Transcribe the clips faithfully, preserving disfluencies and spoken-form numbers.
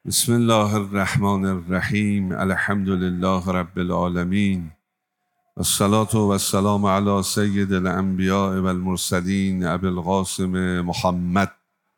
بسم الله الرحمن الرحیم. الحمد لله رب العالمین والصلاة والسلام علی سید الانبیاء والمرسلین ابی القاسم محمد.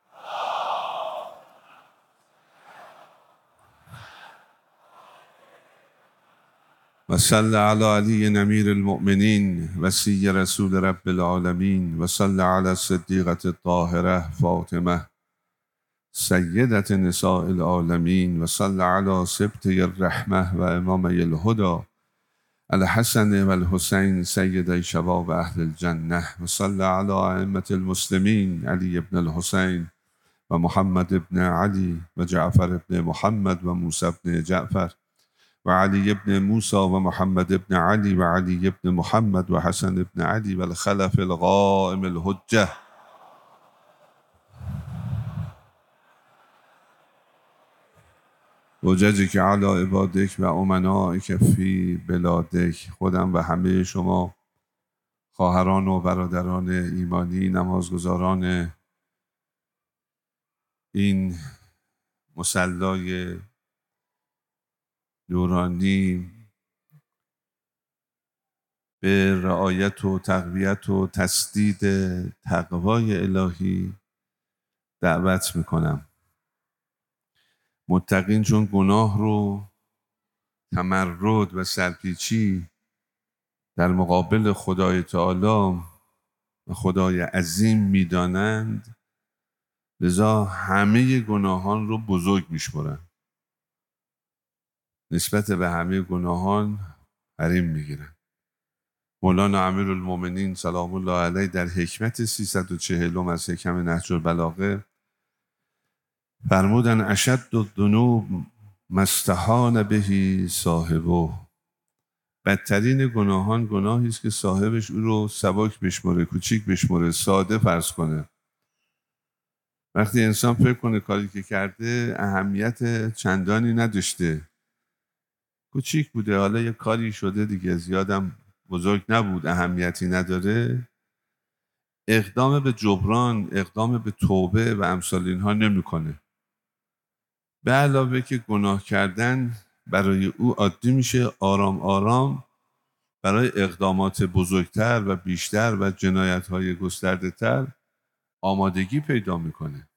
وصل علی علی امیر المؤمنین وصی رسول رب العالمین وصل علی الصدیقة الطاهرة فاطمه سیدة نساء العالمین وصل علی سبطی الرحمة و امامی الهدى الحسن و الحسین سیدی شباب اهل الجنه وصل علی ائمة المسلمین علی بن الحسین و محمد بن علی و جعفر بن محمد و موسی بن جعفر و علی بن موسی و محمد بن علی و علی بن محمد و حسن بن علی و الخلف القائم الحجه وججک علی عبادک و امنائک فی بلادک. خودم و همه شما خواهران و برادران ایمانی نمازگزاران این مصلای نورانی به رعایت و تقویت و تسدید تقوای الهی دعوت میکنم. متقین چون گناه رو تمرد و سرپیچی در مقابل خدای تعالی و خدای عظیم میدانند، لذا همه گناهان رو بزرگ میشمرند، نسبت به همه گناهان حریم میگیرند. مولانا امیرالمؤمنین سلام الله علیه در حکمت سیصد و چهل از حکم نهج البلاغه فرمودن اشد الذنوب ما استهان به صاحبه. بدترین گناهان گناهی است که صاحبش او رو سبک بشمره، کوچیک بشمره، ساده فرض کنه. وقتی انسان فکر کنه کاری که کرده اهمیت چندانی نداشته، کوچیک بوده، حالا یه کاری شده دیگه، زیادم بزرگ نبود، اهمیتی نداره، اقدام به جبران، اقدام به توبه و امثال اینها نمیکنه. به علاوه که گناه کردن برای او عادی میشه، آرام آرام برای اقدامات بزرگتر و بیشتر و جنایت‌های گسترده‌تر آمادگی پیدا میکنه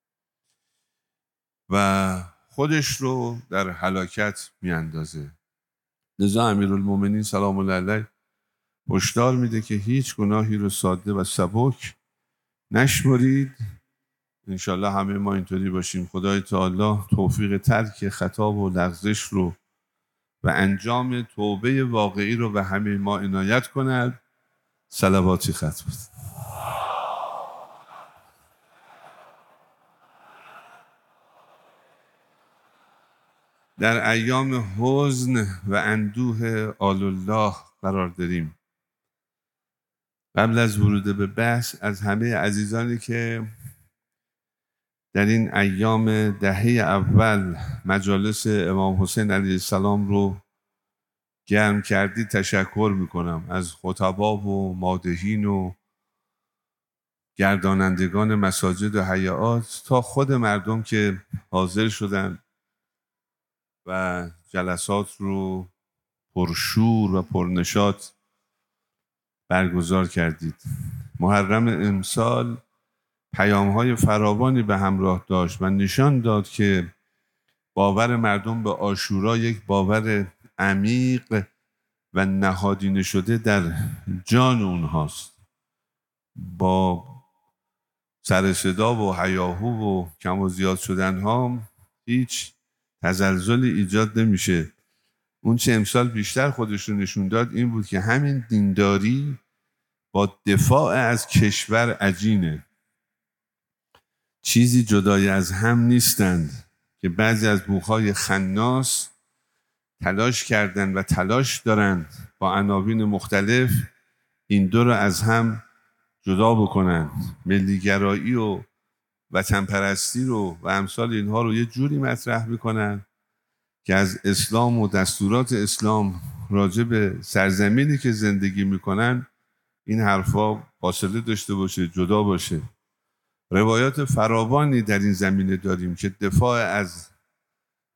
و خودش رو در هلاکت میاندازه. لذا امیرالمؤمنین سلام الله علیه هشدار میده که هیچ گناهی رو ساده و سبک نشمرید. انشالله همه ما اینطوری باشیم. خدای تعالی توفیق ترک خطا و لغزش رو و انجام توبه واقعی رو به همه ما عنایت کند. صلواتی ختم. در ایام حزن و اندوه آل الله قرار داریم. قبل از ورود به بحث از همه عزیزانی که در این ایام دهه اول مجالس امام حسین علیه السلام رو گرم کردی تشکر میکنم، از خطبا و مادحین و گردانندگان مساجد و حیات تا خود مردم که حاضر شدن و جلسات رو پرشور و پرنشاط برگزار کردید. محرم امسال پیام‌های فراوانی به همراه داشت و نشان داد که باور مردم به عاشورا یک باور عمیق و نهادینه شده در جان اونهاست. با سر صدا و هیاهو و کم و زیاد شدن ها هیچ تزلزلی ایجاد نمیشه. اون چه امسال بیشتر خودش رو نشون داد این بود که همین دینداری با دفاع از کشور عجینه، چیزی جدای از هم نیستند که بعضی از بوخای خناس تلاش کردند و تلاش دارند با عناوین مختلف این دو رو از هم جدا بکنند. ملیگرایی و وطن پرستی رو و امثال اینها رو یه جوری مطرح میکنن که از اسلام و دستورات اسلام راجع به سرزمینی که زندگی میکنن این حرفا فاصله داشته باشه، جدا باشه. روایات فراوانی در این زمینه داریم که دفاع از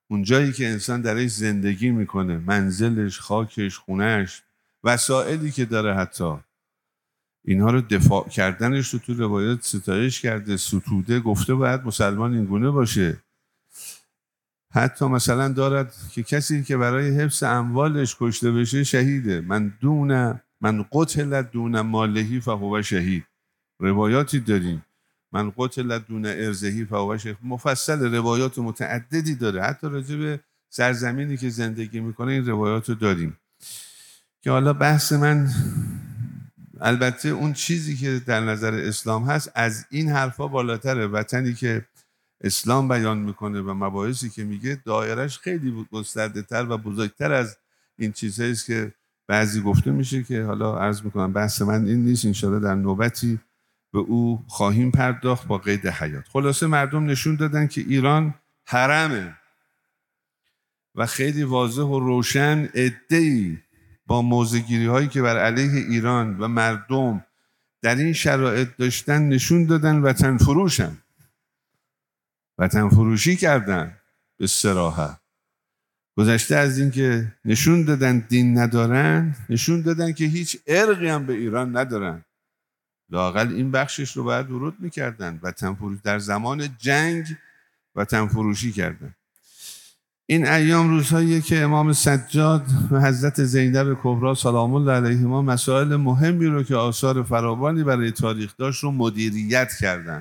اون جایی که انسان درش زندگی میکنه، منزلش، خاکش، خونهش، وسائلی که داره، حتی اینها رو دفاع کردنش رو تو روایات ستایش کرده، ستوده، گفته باید مسلمان اینگونه باشه. حتی مثلا دارد که کسی که برای حفظ اموالش کشته بشه شهیده. من دون من قتل دون مالهی فهو شهید. روایاتی داریم من قتل دون ارزهی فهو شهید. مفصل روایات متعددی داره، حتی راجع به سرزمینی که زندگی میکنه این روایات رو داریم. که حالا بحث من البته اون چیزی که در نظر اسلام هست از این حرفا بالاتره. وطنی که اسلام بیان میکنه و مباحثی که میگه دایرش خیلی گسترده تر و بزرگتر از این چیزهایی است که بعضی گفته میشه، که حالا عرض میکنم بحث من این نیست. انشاءالله در نوبتی به او خواهیم پرداخت با قید حیات. خلاصه مردم نشون دادن که ایران حرمه و خیلی واضح و روشن عده‌ای با موضع‌گیری هایی که بر علیه ایران و مردم در این شرایط داشتن نشون دادن وطن فروشن، وطن فروشی کردن به صراحت. گذشته از این که نشون دادن دین ندارن، نشون دادن که هیچ ارقی هم به ایران ندارن. لااقل این بخشش رو باید ورود میکردن. وطن فروش در زمان جنگ وطن فروشی کردن. این ایام روزهاییه که امام سجاد و حضرت زینب کبری سلام الله علیهما مسائل مهمی رو که آثار فراوانی برای تاریخ داشت رو مدیریت کردن.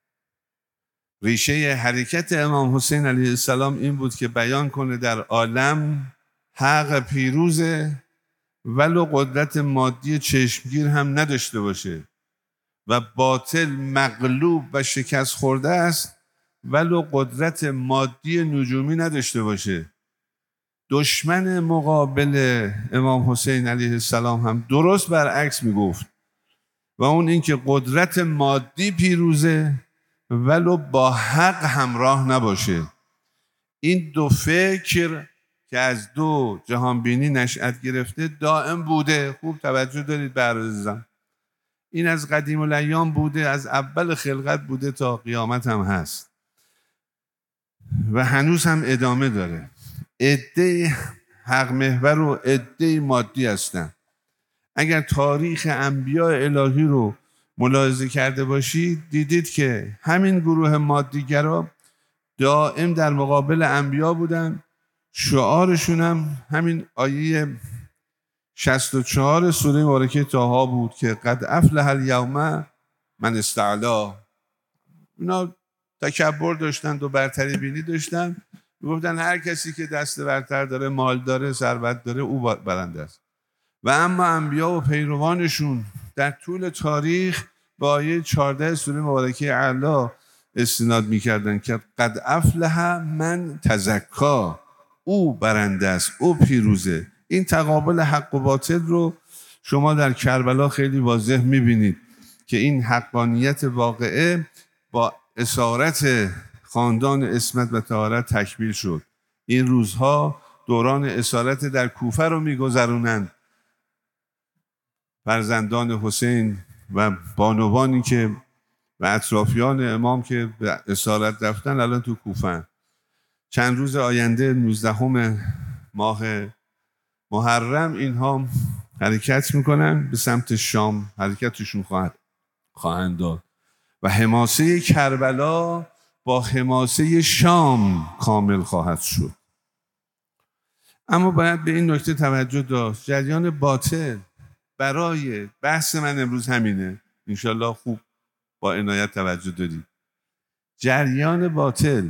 ریشه حرکت امام حسین علیه السلام این بود که بیان کنه در عالم حق پیروزه ولو قدرت مادی چشمگیر هم نداشته باشه و باطل مغلوب و شکست خورده است ولو قدرت مادی نجومی نداشته باشه. دشمن مقابل امام حسین علیه السلام هم درست برعکس میگفت و اون این که قدرت مادی پیروزه ولو با حق همراه نباشه. این دو فکر که از دو جهانبینی نشأت گرفته دائم بوده. خوب توجه دارید برادران، این از قدیم الایام بوده، از اول خلقت بوده تا قیامت هم هست و هنوز هم ادامه داره. عده حق محور و عده مادی هستن. اگر تاریخ انبیاء الهی رو ملاحظه کرده باشید دیدید که همین گروه مادیگرا دائم در مقابل انبیا بودن. شعارشون هم همین آیه شصت و چهار سوره مبارکه طه بود که قد افلح الیوم من استعلا. اینا تکبر داشتن و برتری بینی داشتن، میگفتن هر کسی که دست برتر داره، مال داره، ثروت داره، او برنده است. و اما انبیا و پیروانشون در طول تاریخ با آیه چهارده سوره مبارکه اعلی استناد میکردن که قد افلح من تزکا، او برنده است، او پیروزه. این تقابل حق و باطل رو شما در کربلا خیلی واضح میبینید که این حقانیت واقعه با اسارت خاندان عصمت و طهارت تکمیل شد. این روزها دوران اسارت در کوفه رو میگذرونند فرزندان حسین و بانوانی که و اطرافیان امام که به اسارت رفتن الان تو کوفه. چند روز آینده نوزدهم ماه محرم اینها حرکت میکنن به سمت شام، حرکتشون خواهد خواهند داد و حماسه کربلا با حماسه شام کامل خواهد شد. اما باید به این نکته توجه داشت، جریان باطل برای بحث من امروز همینه، انشالله خوب با عنایت توجه دارید. جریان باطل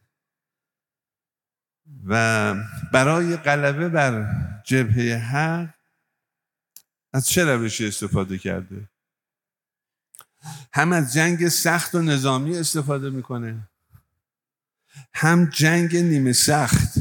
و برای غلبه بر جبهه حق از چه روشی استفاده کرده؟ هم از جنگ سخت و نظامی استفاده میکنه، هم جنگ نیمه سخت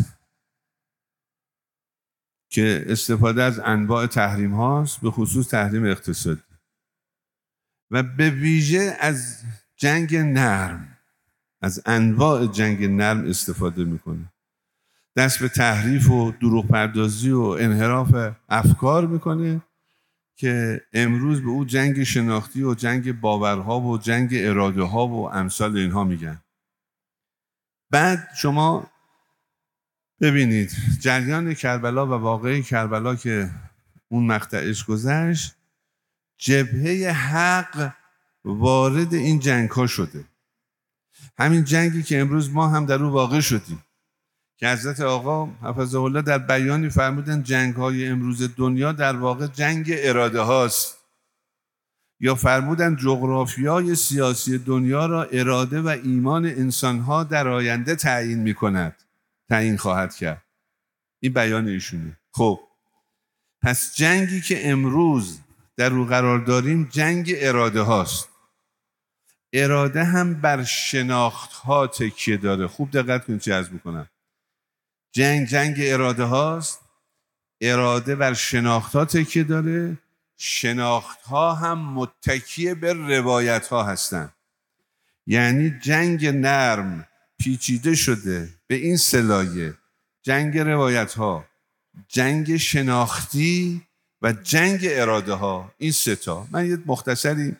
که استفاده از انواع تحریم هاست، به خصوص تحریم اقتصادی، و به ویژه از جنگ نرم، از انواع جنگ نرم استفاده میکنه. دست به تحریف و دروغ پردازی و انحراف افکار میکنه که امروز به او جنگ شناختی و جنگ باورها و جنگ اراده ها و امثال اینها میگن. بعد شما ببینید جریان کربلا و واقعه کربلا که اون مقطعش گذشت، جبهه حق وارد این جنگ ها شده. همین جنگی که امروز ما هم در او واقع شدیم که حضرت آقا حفظه الله در بیانی فرمودن جنگ های امروز دنیا در واقع جنگ اراده هاست، یا فرمودن جغرافیای سیاسی دنیا را اراده و ایمان انسان ها در آینده تعیین می کند، تعیین خواهد کرد. این بیان ایشونه. خب پس جنگی که امروز در او قرار داریم جنگ اراده هاست. اراده هم بر شناخت ها تکیه داره. خوب دقت کنید چه عرض میکنم. جنگ جنگ اراده هاست، اراده بر شناخت ها تکیه داره، شناخت ها هم متکی به روایت ها هستند. یعنی جنگ نرم پیچیده شده به این سلایه: جنگ روایت ها، جنگ شناختی و جنگ اراده ها. این سه تا. من یه مختصری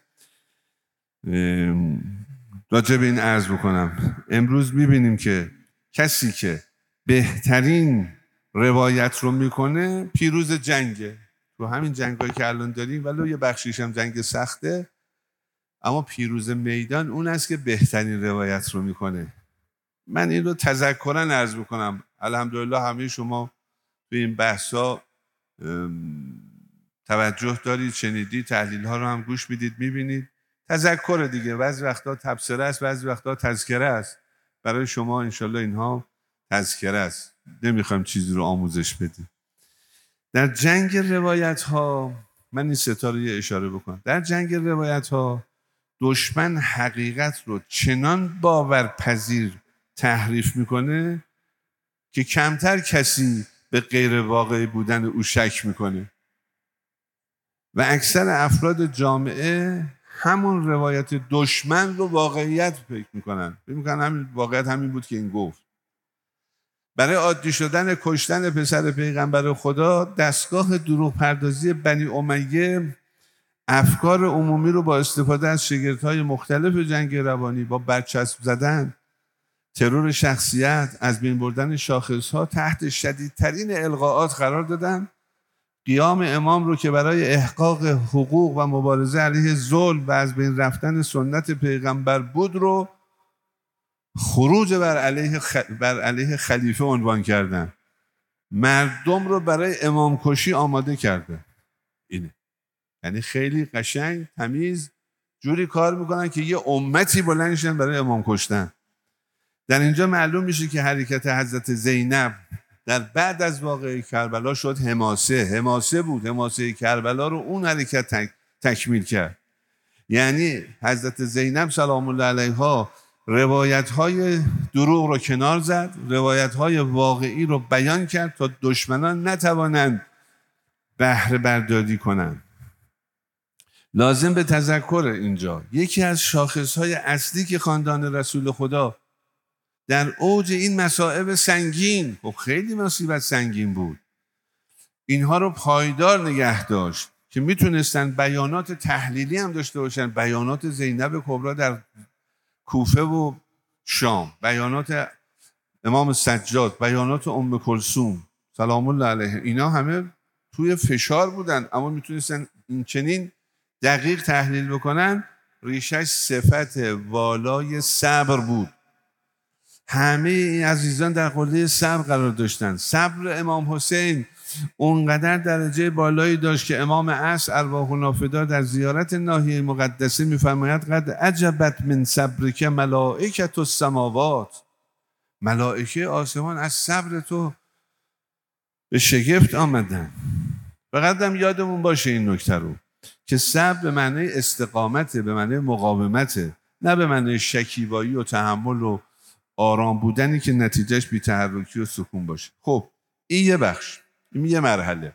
راجع به این عرض بکنم. امروز میبینیم که کسی که بهترین روایت رو میکنه پیروز جنگه. تو همین جنگایی که الان داریم، ولو یه بخشیش هم جنگ سخته، اما پیروز میدان اون است که بهترین روایت رو میکنه. من این رو تذکراً عرض بکنم. الحمدلله همه شما به این بحثا توجه دارید، شنیدید، تحلیل ها رو هم گوش میدید، میبینید. تذکر دیگه، بعضی وقتا تبصره است، بعضی وقتا تذکره است. برای شما انشالله اینها تذکره است، نمیخوایم چیزی رو آموزش بدیم. در جنگ روایت ها، من این ستاره اشاره بکنم، در جنگ روایت ها دشمن حقیقت رو چنان باورپذیر تحریف میکنه که کمتر کسی به غیر واقعی بودن او شک میکنه و اکثر افراد جامعه همون روایت دشمن رو واقعیت فکر میکنن. فکر میکنن همین واقعیت همین بود که این گفت. برای عادی شدن کشتن پسر پیغمبر خدا، دستگاه دروغ پردازی بنی امیه افکار عمومی رو با استفاده از شگردهای مختلف جنگ روانی، با برچسب زدن، ترور شخصیت، از بین بردن شاخصها تحت شدیدترین القاءات قرار دادن. قیام امام رو که برای احقاق حقوق و مبارزه علیه ظلم و از بین رفتن سنت پیغمبر بود رو خروج بر علیه, خ... بر علیه خلیفه عنوان کردن. مردم رو برای امام کشی آماده کرده. اینه. یعنی خیلی قشنگ تمیز جوری کار میکنن که یه امتی بلند شن برای امام کشتن. در اینجا معلوم میشه که حرکت حضرت زینب در بعد از واقعه کربلا شد حماسه. حماسه بود. حماسه کربلا رو اون حرکت تک... تکمیل کرد. یعنی حضرت زینب سلام الله علیها روایت های دروغ رو کنار زد، روایت های واقعی رو بیان کرد تا دشمنان نتوانند بهره برداری کنند. لازم به تذکر اینجا یکی از شاخصهای اصلی که خاندان رسول خدا در اوج این مصائب سنگین، خب خیلی مصیبت سنگین بود، اینها رو پایدار نگه داشت که میتونستن بیانات تحلیلی هم داشته باشن. بیانات زینب کبرا در کوفه و شام، بیانات امام سجاد، بیانات ام کلثوم سلام الله علیه، اینا همه توی فشار بودن اما میتونستن این چنین دقیق تحلیل بکنن. ریشش صفت والای صبر بود. همه این عزیزان در قله صبر قرار داشتن. صبر امام حسین اونقدر درجه بالایی داشت که امام عصر ارواح نافدا در زیارت ناحیه مقدسه میفرماید قد عجبت من صبرک ملائکة السماوات. ملائکه آسمان از صبر تو به شگفت آمدن. فقط هم یادمون باشه این نکته رو که صبر به معنی استقامته، به معنی مقاومته، نه به معنی شکیبایی و تحمل و آرام بودنی که نتیجهش بی‌تحرکی و سکون باشه. خب این یه بخش، این یه مرحله.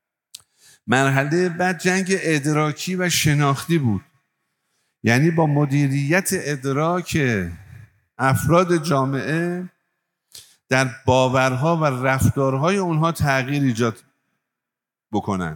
مرحله بعد جنگ ادراکی و شناختی بود. یعنی با مدیریت ادراک افراد جامعه در باورها و رفتارهای اونها تغییر ایجاد بکنن.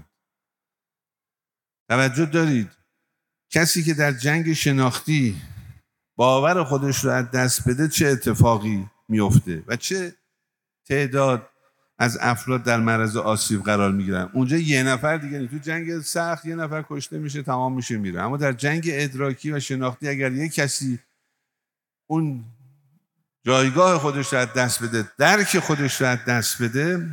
توجه دارید کسی که در جنگ شناختی باور خودش رو از دست بده چه اتفاقی میفته و چه تعداد از افراد در معرض آسیب قرار میگیرن. اونجا یه نفر دیگه نیست. تو جنگ سخت یه نفر کشته میشه، تمام میشه، میره. اما در جنگ ادراکی و شناختی اگر یک کسی اون جایگاه خودش رو از دست بده، درک خودش رو از دست بده،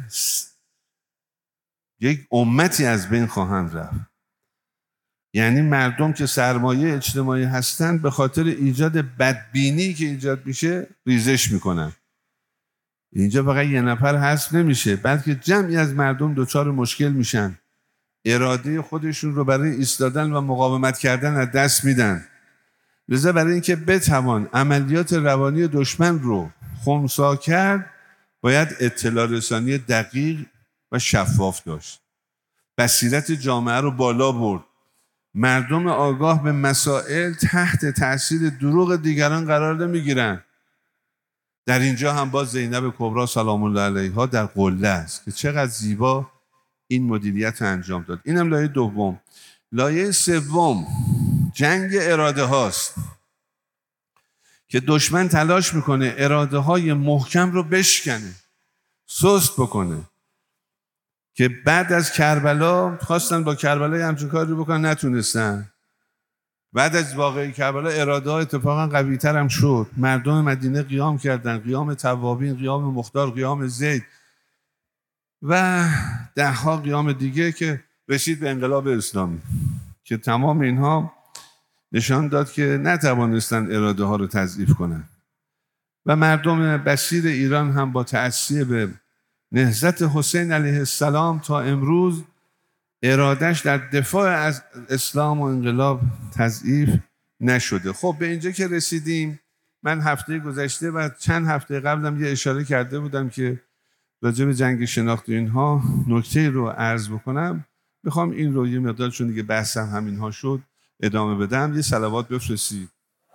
یک امتی از بین خواهند رفت. یعنی مردم که سرمایه اجتماعی هستند به خاطر ایجاد بدبینی که ایجاد میشه ریزش میکنن. اینجا فقط یه نفر حذف نمیشه، بلکه جمعی از مردم دچار مشکل میشن، اراده خودشون رو برای ایستادن و مقاومت کردن از دست میدن. لذا برای اینکه بتوان عملیات روانی دشمن رو خنثی کرد، باید اطلاع رسانی دقیق و شفاف داشت، بصیرت جامعه رو بالا برد، مردم آگاه به مسائل تحت تأثیر دروغ دیگران قرار نمیگیرن. در اینجا هم باز زینب کبری سلام الله علیها در قله است که چقدر زیبا این مدیریت انجام داد. اینم لایه دوم. لایه سوم جنگ اراده هاست که دشمن تلاش میکنه اراده های محکم رو بشکنه، سست بکنه، که بعد از کربلا خواستن با کربلا همچون کاری رو بکنن، نتونستن. بعد از واقعه کربلا اراده ها اتفاقا قوی تر هم شد. مردم مدینه قیام کردن، قیام توابین، قیام مختار، قیام زید و ده ها قیام دیگه که رسید به انقلاب اسلامی، که تمام اینها نشان داد که نتوانستن اراده ها رو تضعیف کنن. و مردم بصیر ایران هم با تأثیر به نهضت حسین علیه السلام تا امروز ارادش در دفاع از اسلام و انقلاب تضعیف نشده. خب به اینجا که رسیدیم، من هفته گذشته و چند هفته قبلم یه اشاره کرده بودم که راجع به جنگ شناخت اینها نکته رو عرض بکنم. میخوام این رو یه مقدار، چون دیگه بحثم همینها شد، ادامه بدم. یه صلوات بفرستید.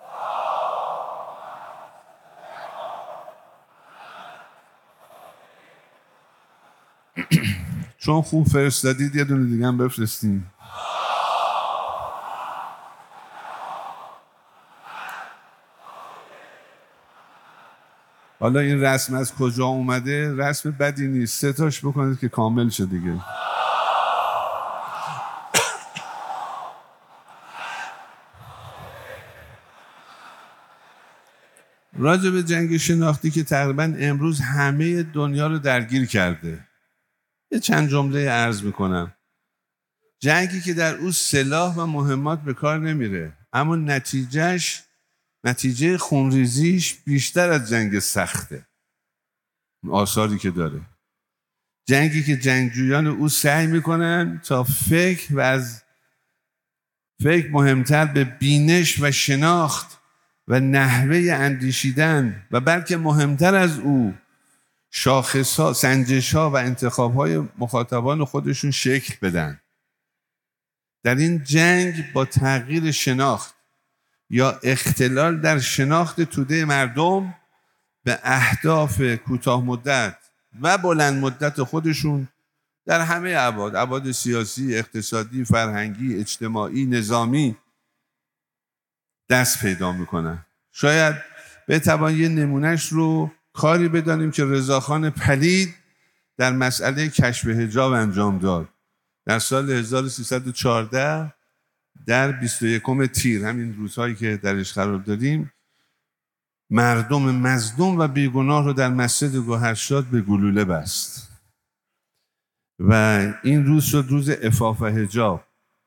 چون خوب فرستادید یه دونه دیگه هم بفرستیم. حالا این رسم از کجا اومده؟ رسم بدی نیست، سه تاش بکنید که کامل شد دیگه. راجع به جنگ شناختی که تقریبا امروز همه دنیا رو درگیر کرده، یه چند جمله عرض میکنم. جنگی که در او سلاح و مهمات به کار نمیره، اما نتیجهش نتیجه خونریزیش بیشتر از جنگ سخته، آثاری که داره. جنگی که جنگجویان او سعی میکنن تا فکر و از فکر مهمتر به بینش و شناخت و نحوه اندیشیدن و بلکه مهمتر از او شاخص‌ها، سنجش‌ها و انتخاب‌های مخاطبان خودشون شکل بدن. در این جنگ با تغییر شناخت یا اختلال در شناخت توده مردم به اهداف کوتاه مدت و بلند مدت خودشون در همه ابعاد، ابعاد سیاسی، اقتصادی، فرهنگی، اجتماعی، نظامی دست پیدا میکنن. شاید بتوان یه نمونهش رو کاری بدانیم که رضاخان پلید در مسئله کشف حجاب انجام داد در سال هزار و سیصد و چهارده در بیست و یکم تیر، همین روزهایی که درش قرار داریم. مردم مظلوم و بیگناه رو در مسجد گوهرشاد به گلوله بست و این روز شد روز عفاف حجاب.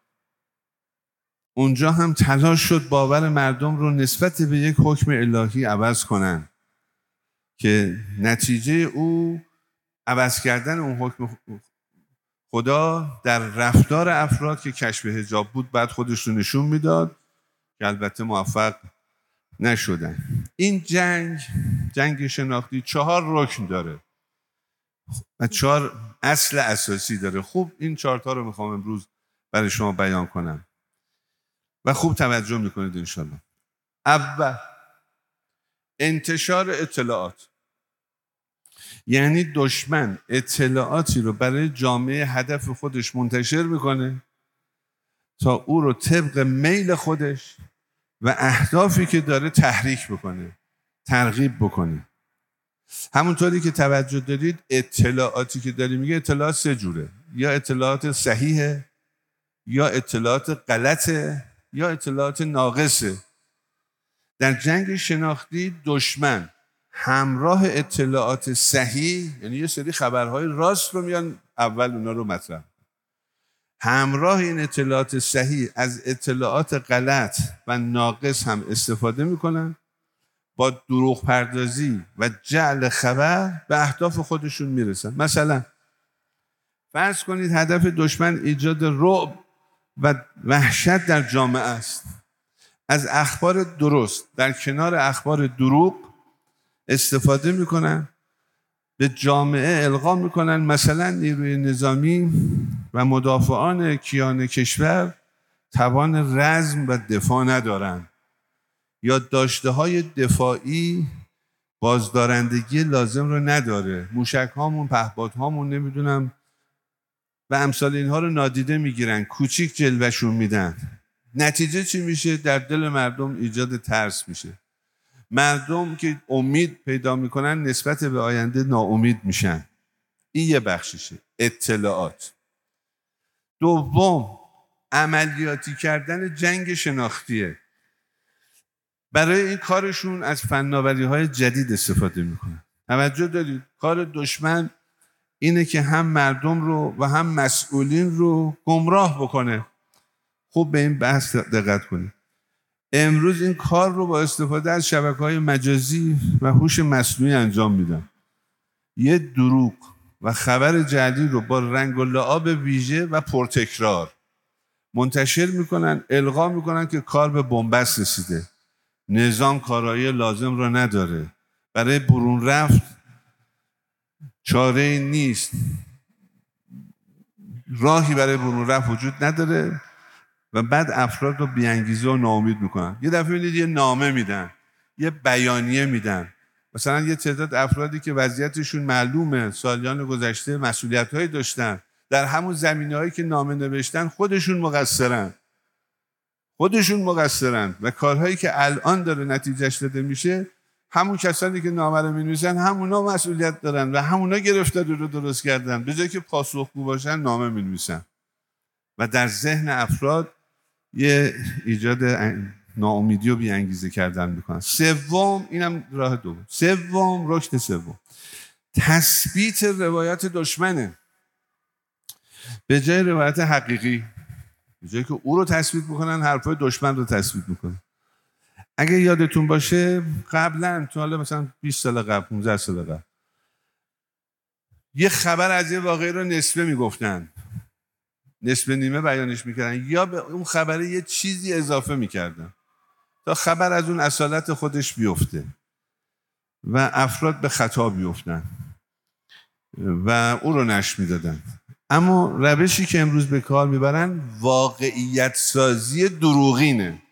اونجا هم تلاش شد باور مردم رو نسبت به یک حکم الهی عوض کنن که نتیجه او عوض کردن اون حکم خدا در رفتار افراد که کشف حجاب بود بعد خودش رو نشون میداد، که البته موفق نشدن. این جنگ جنگ شناختی چهار رکن داره و چهار اصل اساسی داره. خوب این چهار تا رو میخوام امروز برای شما بیان کنم و خوب توجه میکنید انشالله. اول، انتشار اطلاعات. یعنی دشمن اطلاعاتی رو برای جامعه هدف خودش منتشر میکنه تا او رو طبق میل خودش و اهدافی که داره تحریک بکنه، ترغیب بکنه. همونطوری که توجه دارید اطلاعاتی که داری میگه اطلاعات سه جوره، یا اطلاعات صحیحه، یا اطلاعات غلطه، یا اطلاعات ناقصه. در جنگ شناختی دشمن همراه اطلاعات صحیح، یعنی یه سری خبرهای راست رو میان اول اونا رو مطرح، همراه این اطلاعات صحیح از اطلاعات غلط و ناقص هم استفاده میکنن، با دروغ پردازی و جعل خبر به اهداف خودشون میرسن. مثلا فرض کنید هدف دشمن ایجاد رعب و وحشت در جامعه است. از اخبار درست در کنار اخبار دروغ استفاده میکنن، به جامعه القا میکنن مثلا نیروی نظامی و مدافعان کیان کشور توان رزم و دفاع ندارن، یا داشته های دفاعی بازدارندگی لازم رو نداره، موشک هامون، پهپاد هامون، نمیدونم و امثال اینها رو نادیده میگیرن، کوچیک جلوشون میدن. نتیجه چی میشه؟ در دل مردم ایجاد ترس میشه. مردم که امید پیدا میکنن نسبت به آینده ناامید میشن. این یه بخشیشه، اطلاعات. دوم، عملیاتی کردن جنگ شناختیه. برای این کارشون از فناوری‌های جدید استفاده میکنن. توجه دارید کار دشمن اینه که هم مردم رو و هم مسئولین رو گمراه بکنه. خوب به این بحث دقت کنید. امروز این کار رو با استفاده از شبکه‌های مجازی و هوش مصنوعی انجام میدن. یه دروغ و خبر جعلی رو با رنگ و لعاب ویژه و پرتکرار منتشر میکنن، القا میکنن که کار به بنبست رسیده، نظام کارایی لازم رو نداره، برای برون رفت چاره نیست، راهی برای برون رفت وجود نداره و بعد افراد رو بی‌انگیزه و ناامید میکنن. یه دفعه میدید یه نامه میدن، یه بیانیه میدن، مثلا یه تعداد افرادی که وضعیتشون معلومه، سالیان گذشته مسئولیت‌هایی داشتن، در همون زمینه‌هایی که نامه نوشتن خودشون مقصرن خودشون مقصرن و کارهایی که الان داره نتیجهش داده میشه، همون کسانی که نامه رو می‌نویسن همونا مسئولیت دارن و همونا گرفتاری رو درست کردن، به جای که پاسخگو باشن نامه می‌نویسن و در ذهن افراد یه ایجاد ناامیدی و بی‌انگیزه کردن میکنن. سوم، اینم راه دوم، سوم رشد سوم تثبیت روایت دشمنه. به جای روایت حقیقی، به جای که او رو تثبیت بکنن، حرفای دشمن رو تثبیت میکنن. اگه یادتون باشه قبلا تو حالا مثلا بیست سال قبل، پانزده سال قبل، یه خبر از یه واقعی رو نصفه میگفتن، نصف نیمه بیانش میکردن، یا به اون خبره یه چیزی اضافه میکردن تا خبر از اون اصالت خودش بیفته و افراد به خطا بیفتن و اون رو نشر میدادن. اما روشی که امروز به کار میبرن واقعیت سازی دروغینه.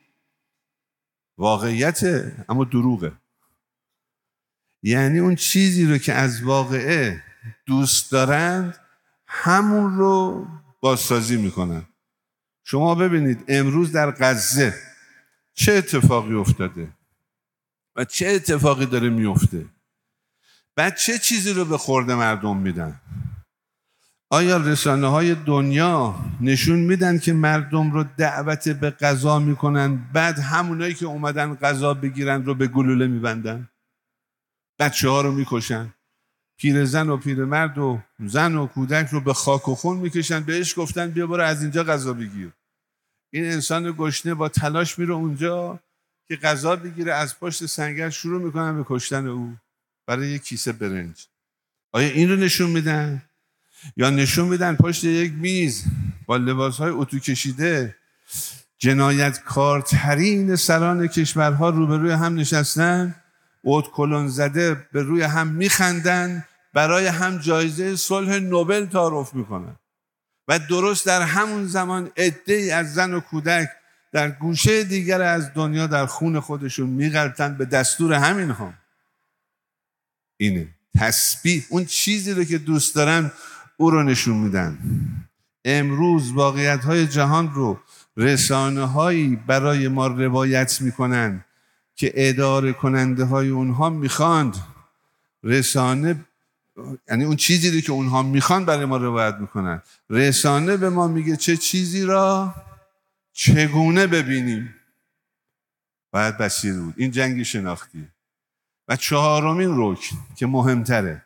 واقعیت اما دروغه. یعنی اون چیزی رو که از واقعه دوست دارند همون رو بازسازی میکنن. شما ببینید امروز در غزه چه اتفاقی افتاده و چه اتفاقی داره میفته. بعد چه چیزی رو به خورد مردم میدن؟ آیا رسانه های دنیا نشون میدن که مردم رو دعوت به غذا میکنن، بعد همونایی که اومدن غذا بگیرن رو به گلوله میبندن، بچه ها رو میکشن، پیرزن و پیرمرد و زن و کودک رو به خاک و خون میکشن، بهش گفتن بیا برو از اینجا غذا بگیر. این انسان گشنه با تلاش میره اونجا که غذا بگیره، از پشت سنگر شروع میکنن به کشتن او برای یک کیسه برنج. آیا این رو نشون میدن؟ یا نشون میدن پشت یک میز با لباسهای اتو کشیده جنایتکارترین سران کشورها روبروی هم نشستن، اوت کلون زده به روی هم میخندن، برای هم جایزه صلح نوبل تعارف میکنن و درست در همون زمان عده‌ای از زن و کودک در گوشه دیگر از دنیا در خون خودشون میغلطن به دستور همین هم. اینه تثبیت، اون چیزی رو که دوست دارن او رو نشون میدن. امروز واقعیت‌های جهان رو رسانه‌هایی برای ما روایت میکنن که اداره کننده های اونها میخواند رسانه یعنی اون چیزی رو که اونها میخوان برای ما روایت میکنن. رسانه به ما میگه چه چیزی را چگونه ببینیم. باید بصیر بود. این جنگ شناختی. و چهارمین رکن که مهمتره،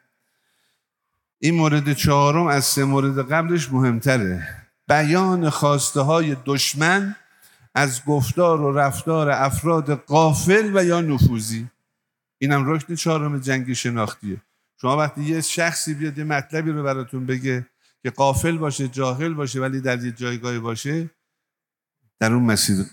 این مورد چهارم از سه مورد قبلش مهمتره، بیان خواسته های دشمن از گفتار و رفتار افراد غافل و یا نفوذی. اینم رکن چهارم جنگ شناختیه. شما وقتی یه شخصی بیاد یه مطلبی رو براتون بگه که غافل باشه، جاهل باشه، ولی در یه جایگاهی باشه، در اون مسیر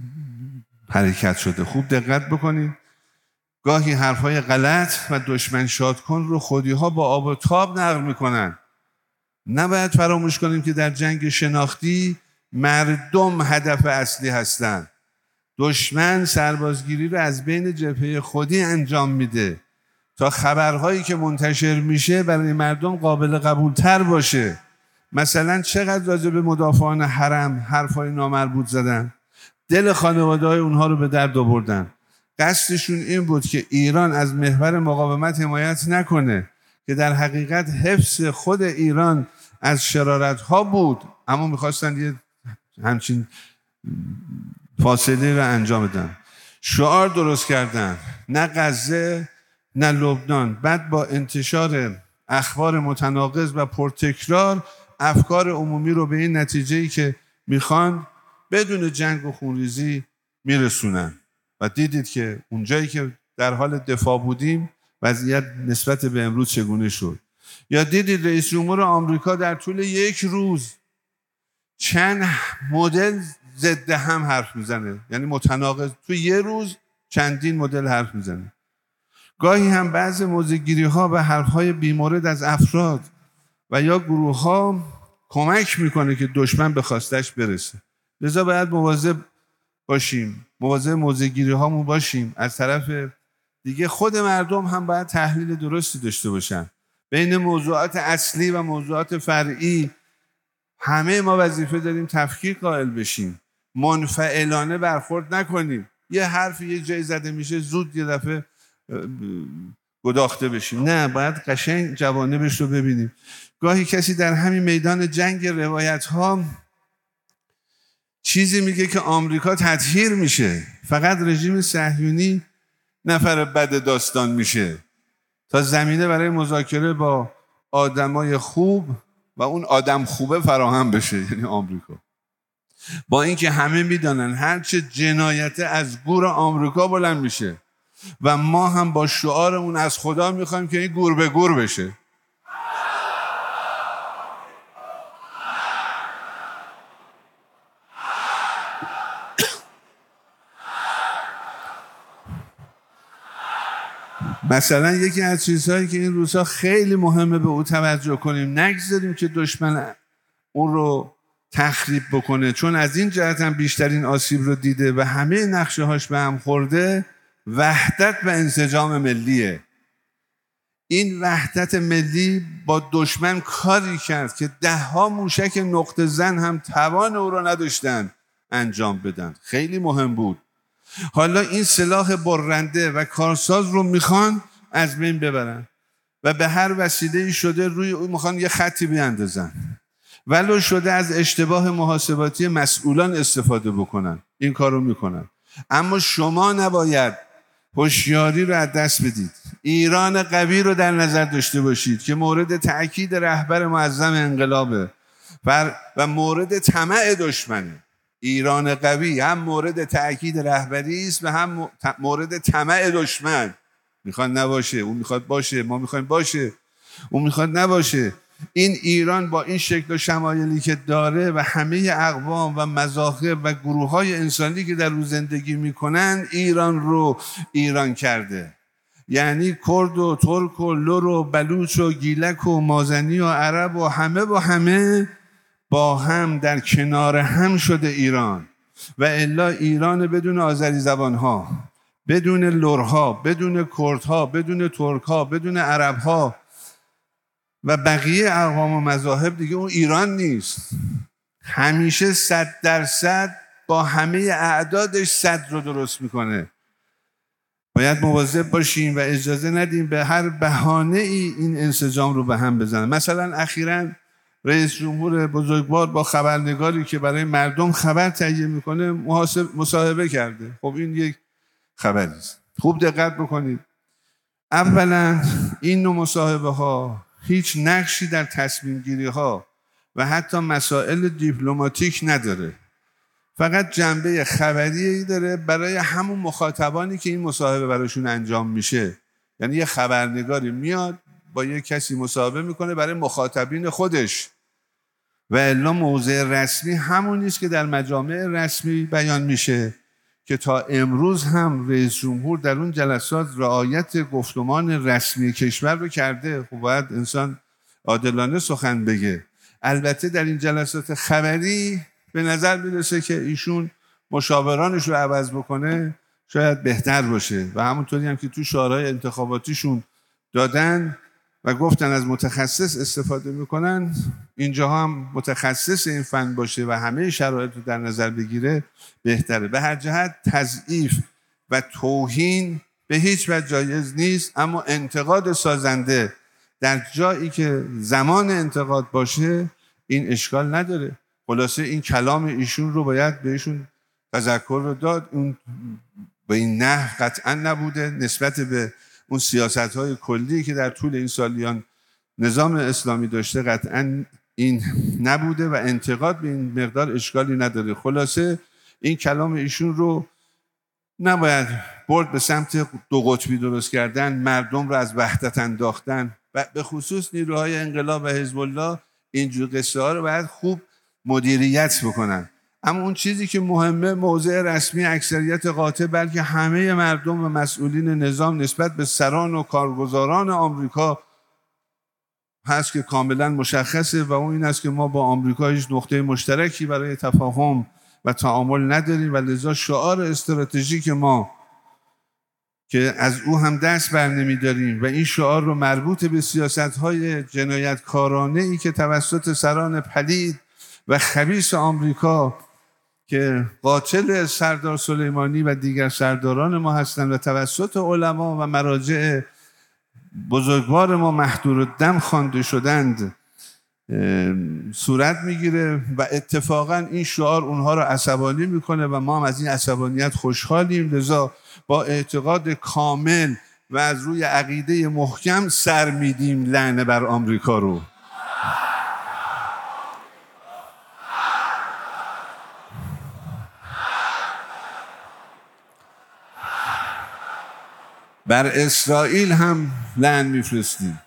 حرکت شده. خوب دقت بکنید. گاهی حرفای غلط و دشمن شاد کن رو خودی‌ها با آب و تاب نقل میکنن. نباید فراموش کنیم که در جنگ شناختی مردم هدف اصلی هستند. دشمن سربازگیری رو از بین جبهه خودی انجام میده تا خبرهایی که منتشر میشه برای مردم قابل قبولتر باشه. مثلا چقدر راجع به مدافعان حرم حرفای نامربوط زدن، دل خانواده های اونها رو به درد آوردن. قصدشون این بود که ایران از محور مقاومت حمایت نکنه، که در حقیقت حفظ خود ایران از شرارت ها بود، اما میخواستن یه همچین فاصله رو انجام بدن. شعار درست کردن، نه غزه نه لبنان. بعد با انتشار اخبار متناقض و پرتکرار افکار عمومی رو به این نتیجه‌ای که میخوان بدون جنگ و خونریزی میرسونن. و دیدید که اونجایی که در حال دفاع بودیم وضعیت نسبت به امروز چگونه شد. یا دیدید رئیس جمهور آمریکا در طول یک روز چند مدل ضد هم حرف میزنه، یعنی متناقض، تو یه روز چندین مدل حرف میزنه. گاهی هم بعض موضع‌گیری ها و حرف های بیمورد از افراد و یا گروه ها کمک میکنه که دشمن به خواستش برسه. لذا باید مواظب باشیم، مواظب موضع‌گیری هامون باشیم. از طرف دیگه خود مردم هم باید تحلیل درستی داشته باشن بین موضوعات اصلی و موضوعات فرعی. همه ما وظیفه داریم تفکیک قائل بشیم، منفعلانه برخورد نکنیم. یه حرف یه جای زده میشه زود یه دفعه گداخته بشیم. نه، باید قشنگ جوانبش رو ببینیم. گاهی کسی در همین میدان جنگ روایت ها چیزی میگه که آمریکا تطهیر میشه، فقط رژیم صهیونی نفر بد داستان میشه، تا زمینه برای مذاکره با آدمای خوب و اون آدم خوبه فراهم بشه، یعنی آمریکا. با اینکه همه میدانن هرچه جنایت از گور آمریکا بلند میشه و ما هم با شعارمون از خدا میخوایم که این گور به گور بشه. مثلا یکی از چیزهایی که این روزها خیلی مهمه به او توجه کنیم، نگذاریم که دشمن اون رو تخریب بکنه، چون از این جهت هم بیشترین آسیب رو دیده و همه نقشه هاش به هم خورده. وحدت و انسجام ملیه. این وحدت ملی با دشمن کاری کرد که ده ها موشک نقطه زن هم توان او رو نداشتن انجام بدن. خیلی مهم بود. حالا این سلاح برنده و کارساز رو میخوان از بین ببرن و به هر وسیله‌ای شده روی اون میخوان یه خطی بیاندازن، ولو شده از اشتباه محاسباتی مسئولان استفاده بکنن. این کار رو میکنن. اما شما نباید هوشیاری رو از دست بدید. ایران قوی رو در نظر داشته باشید که مورد تأکید رهبر معظم انقلابه و مورد طمع دشمنه. ایران قوی هم مورد تأکید رهبری است و هم مورد طمع دشمن. میخواد نباشه، اون میخواد باشه، ما میخوایم باشه، اون میخواد نباشه. این ایران با این شکل و شمایلی که داره و همه اقوام و مذاهب و گروه های انسانی که در روز زندگی میکنن، ایران رو ایران کرده. یعنی کرد و ترک و لر و بلوچ و گیلک و مازنی و عرب و همه با همه با هم در کنار هم شده ایران. و الا ایران بدون آذری زبانها، بدون لرها، بدون کردها، بدون ترکها، بدون عربها و بقیه اقوام و مذاهب دیگه اون ایران نیست. همیشه صد درصد با همه اعدادش صد رو درست میکنه. باید مواظب باشیم و اجازه ندیم به هر بهانه ای این انسجام رو به هم بزنه. مثلا اخیراً رئیس جمهور بزرگوار با خبرنگاری که برای مردم خبر تهیه میکنه مصاحبه کرده. خب این یک خبری است. خوب دقت بکنید. اولا این نوع مصاحبه ها هیچ نقشی در تصمیم گیری ها و حتی مسائل دیپلماتیک نداره. فقط جنبه خبری داره برای همون مخاطبانی که این مصاحبه براشون انجام میشه. یعنی یه خبرنگاری میاد با یه کسی مصاحبه میکنه برای مخاطبین خودش و الا موضع رسمی همون نیست که در مجامع رسمی بیان میشه که تا امروز هم رئیس جمهور در اون جلسات رعایت گفتمان رسمی کشور رو کرده. خب باید انسان عادلانه سخن بگه. البته در این جلسات خبری به نظر میرسه که ایشون مشاورانش رو عوض بکنه شاید بهتر باشه و همونطوری هم که تو شعارهای انتخاباتیشون دادن و گفتن از متخصص استفاده میکنن، اینجا هم متخصص این فن باشه و همه شرایط رو در نظر بگیره بهتره. به هر جهت تضعیف و توهین به هیچ وجه جایز نیست، اما انتقاد سازنده در جایی که زمان انتقاد باشه این اشکال نداره. خلاصه این کلام ایشون رو باید بهشون تذکر رو داد. اون به این نحو قطعا نبوده، نسبت به اون سیاست‌های کلی که در طول این سالیان نظام اسلامی داشته قطعا این نبوده و انتقاد به این مقدار اشکالی نداره. خلاصه این کلام ایشون رو نباید برد به سمت دو قطبی درست کردن، مردم رو از وحدت انداختن و به خصوص نیروهای انقلاب و حزب الله اینجور قصه ها رو باید خوب مدیریت بکنن. اما اون چیزی که مهمه موضع رسمی اکثریت قاطع بلکه همه مردم و مسئولین نظام نسبت به سران و کارگزاران آمریکا هست که کاملا مشخصه و اون این است که ما با آمریکا هیچ نقطه مشترکی برای تفاهم و تعامل نداریم و لذا شعار استراتژیک ما که از او هم دست بر نمی‌داریم و این شعار رو مربوط به سیاست‌های جنایتکارانه ای که توسط سران پلید و خبیث آمریکا که قاتل سردار سلیمانی و دیگر سرداران ما هستند و توسط علما و مراجع بزرگوار ما محدودالدم خوانده شدند صورت میگیره و اتفاقا این شعار اونها رو عصبانی میکنه و ما هم از این عصبانیت خوشحالیم. لذا با اعتقاد کامل و از روی عقیده محکم سر میدیم لعنه بر آمریکا رو. بر اسرائیل هم لعن میفرستیم.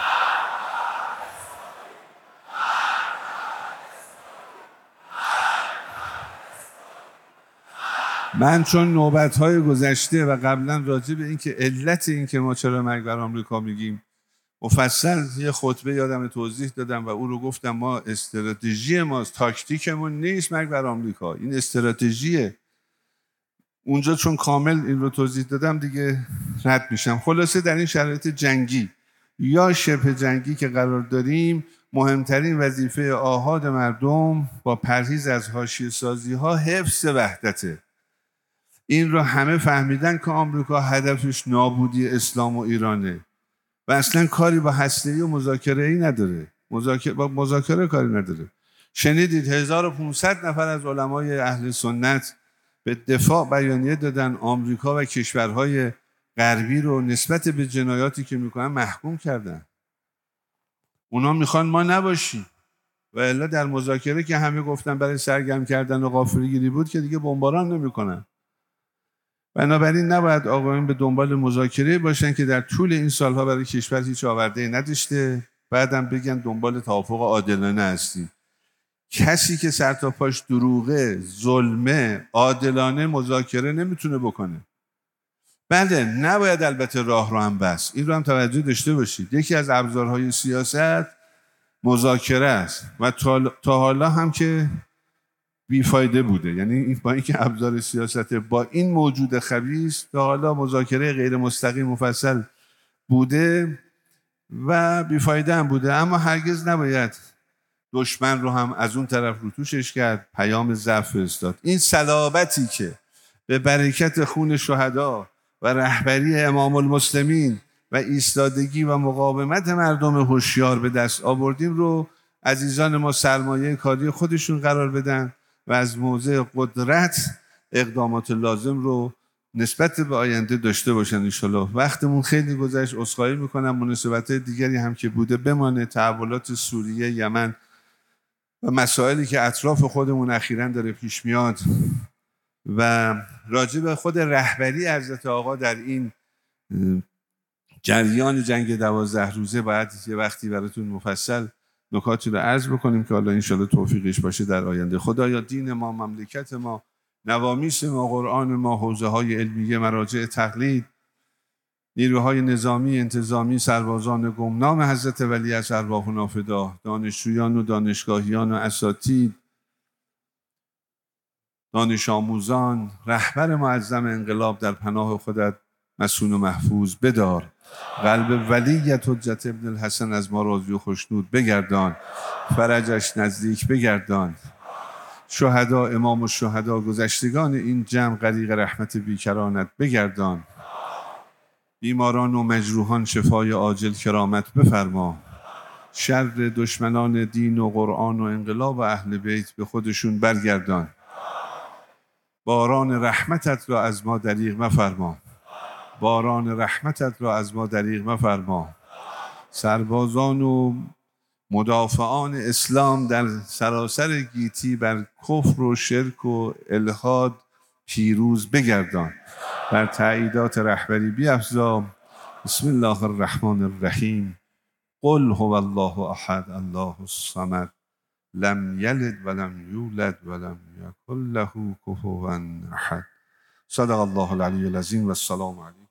من چون نوبت‌های گذشته و قبلا راجع به این که علت این که ما چرا مرگ بر آمریکا میگیم مفصل یه خطبه یادم توضیح دادم و او رو گفتم ما استراتژی ماست، تاکتیکمون نیست مرگ بر آمریکا، این استراتژیه. اونجا چون کامل این رو توضیح دادم دیگه رد میشم. خلاصه در این شرایط جنگی یا شبه جنگی که قرار داریم مهمترین وظیفه آحاد مردم با پرهیز از حاشیه سازی ها حفظ وحدته. این رو همه فهمیدن که آمریکا هدفش نابودی اسلام و ایرانه و اصلا کاری با هسته‌ای و مذاکره‌ای نداره. مذاکره با مذاکره کاری نداره. شنیدید هزار و پانصد نفر از علمای اهل سنت به دفاع بیانیه دادن آمریکا و کشورهای غربی رو نسبت به جنایاتی که میکنن محکوم کردن. اونا میخوان ما نباشیم و الا در مذاکره که همه گفتن برای سرگرم کردن و غافلگیری بود که دیگه بمباران نمیکنن. بنابراین نباید آقایون به دنبال مذاکره باشن که در طول این سالها برای کشور هیچ آورده نداشته، بعدم بگن دنبال توافق عادلانه هستیم. کسی که سر تا پاش دروغه، ظلمه، عادلانه مذاکره نمیتونه بکنه. بله نباید البته راه رو هم بس، این رو هم توجه داشته باشید. یکی از ابزارهای سیاست مذاکره است و تا حالا هم که بیفایده بوده. یعنی با اینکه ابزار سیاست با این موجود خبیث تا حالا مذاکره غیر مستقیم مفصل بوده و بیفایده هم بوده، اما هرگز نباید دشمن رو هم از اون طرف رو توشش کرد، پیام ضعف فرستاد. این صلابتی که به برکت خون شهدا و رهبری امام المسلمین و ایستادگی و مقاومت مردم هوشیار به دست آوردیم رو عزیزان ما سرمایه کاری خودشون قرار بدن و از موضع قدرت اقدامات لازم رو نسبت به آینده داشته باشن انشالله. وقتمون خیلی گذشت، عذرخواهی میکنم. مناسبت دیگری هم که بوده بمانه. تحولات سوریه، یمن و مسائلی که اطراف خودمون اخیراً داره پیش میاد و راجع به خود رهبری حضرت آقا در این جریان جنگ دوازده روزه باید یه وقتی براتون مفصل نکاتی رو عرض بکنیم که حالا انشالله توفیقش باشه در آینده. خدایا دین ما، مملکت ما، نوامیس ما، قرآن ما، حوزه های علمیه، مراجع تقلید، نیروهای نظامی، انتظامی، سربازان گمنام حضرت ولی از ارواحنا فدا، دانشجویان و دانشگاهیان و اساتید، دانش آموزان، رهبر معظم انقلاب در پناه خودت مسون و محفوظ بدار. قلب ولیت حجت ابن الحسن از ما راضی و خوشنود بگردان، فرجش نزدیک بگردان. شهدا، امام و شهدا، گذشتگان این جمع غریق رحمت بیکرانت بگردان. بیماران و مجروحان شفای عاجل کرامت بفرما. شر دشمنان دین و قرآن و انقلاب و اهل بیت به خودشون برگردان. باران رحمتت را از ما دریغ مفرما. باران رحمتت را از ما دریغ مفرما. سربازان و مدافعان اسلام در سراسر گیتی بر کفر و شرک و الحاد پیروز بگردان. بر تأییدات رهبری بیفزا. بسم الله الرحمن الرحیم. قل هو الله احد الله الصمد لم یلد ولم یولد ولم یکن له کفوا احد. صدق الله العلی العظیم و السلام علیکم.